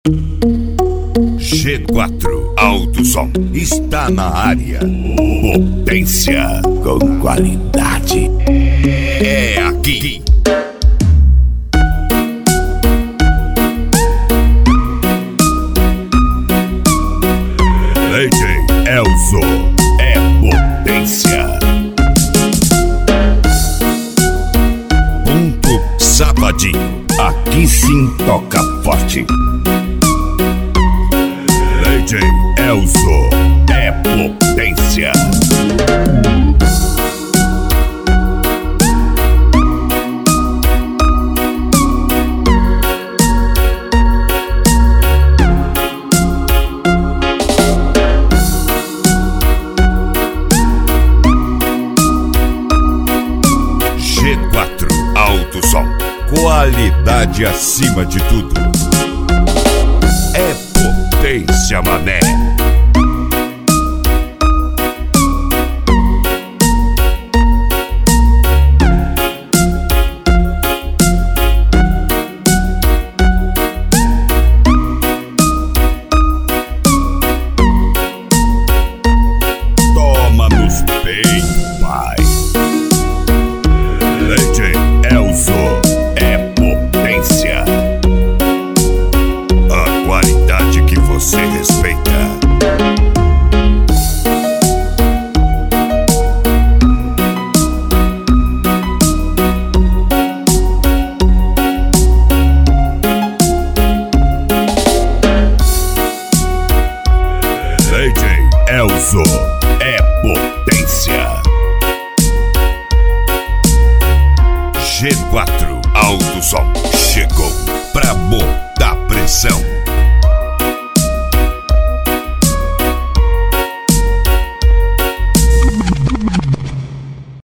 G4 Alto Som está na área. Potência com qualidade. É aqui. DJ Elzo é potência. Ponto Sabadinho, aqui sim toca forte. DJ Elzo é potência. G4 Alto Som, qualidade acima de tudo. É potência, mané. Toma nos peitos, pai. DJ Elzo é potência. A qualidade que você respeita. DJ Elzo é potência. G4 Alto Som chegou pra botar pressão.